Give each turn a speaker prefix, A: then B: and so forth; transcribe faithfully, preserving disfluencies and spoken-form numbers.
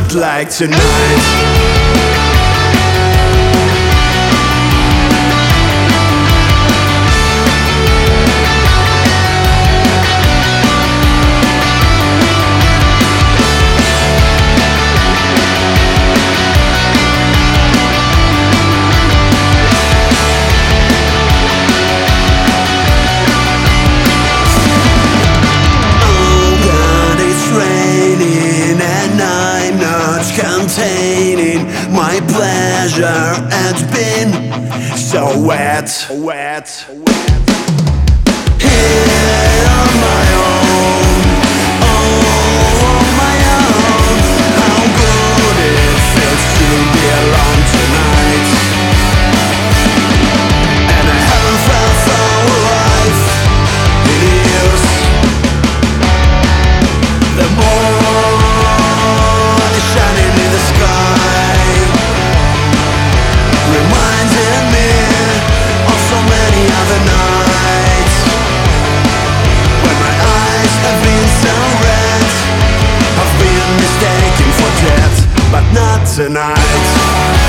A: not like tonight. Containing my pleasure and been so wet, wet, here on my own, oh, on my own. How good it feels to be alone tonight, and I haven't felt so alive in years. The more shining in the sky, reminding me of so many other nights when my eyes have been so red, I've been mistaken for death, but not tonight.